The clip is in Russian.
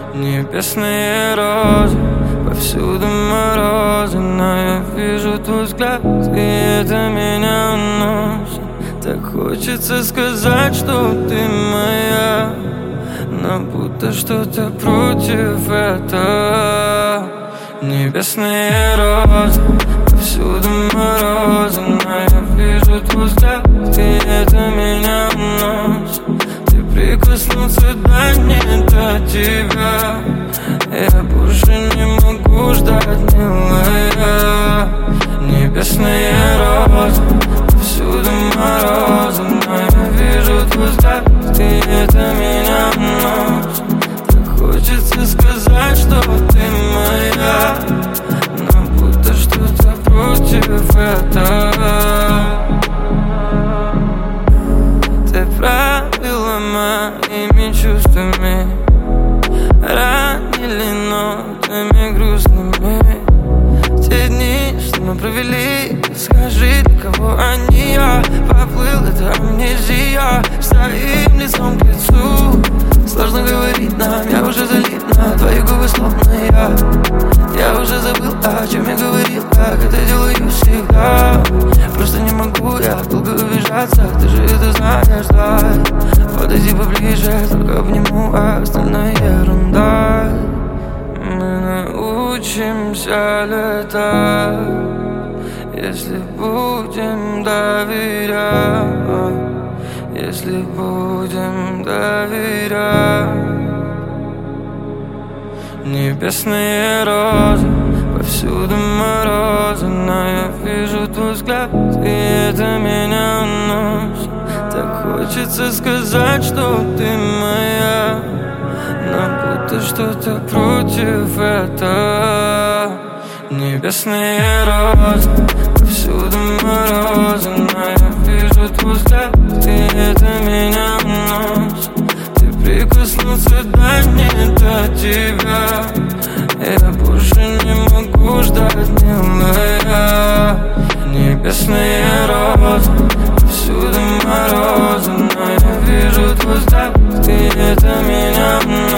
Небесные розы, повсюду морозы, но я вижу твой взгляд, и это меня уносит. Так хочется сказать, что ты моя, но будто что-то против этого. Небесные розы, повсюду морозы, но я вижу твой взгляд, и это меня уносит. Ты прикоснулся, да не до тебя. Я больше не могу ждать, милая. Небесные розы, повсюду морозы, но я вижу твой взгляд, и это меня уносит. Так хочется сказать, что ты моя, но будто что-то против этого. Ты правила моими чувствами, ранили нотами грустными. Те дни, что мы провели, скажи, для кого они? Я поплыл, это амнезия, стоим лицом к лицу. Сложно говорить нам, я уже залит на твои губы, словно я уже забыл, о чем я говорил, как это делаю всегда. Просто не могу я долго убежаться, ты же это знаешь, да. Подойди поближе, только обниму, а остальное ерунда. Мы научимся летать, если будем доверять, если будем доверять. Небесные розы, повсюду морозы, но я вижу твой взгляд, и это меня уносит. Так хочется сказать, что ты моя, но будто что-то против этого. Небесные розы, повсюду морозы, но я вижу твой взгляд, и это меня уносит. Ты прикоснулся, да не до тебя. Я больше не могу ждать, милая. Небесные розы, повсюду морозы, но я вижу твой взгляд, и это меня уносит.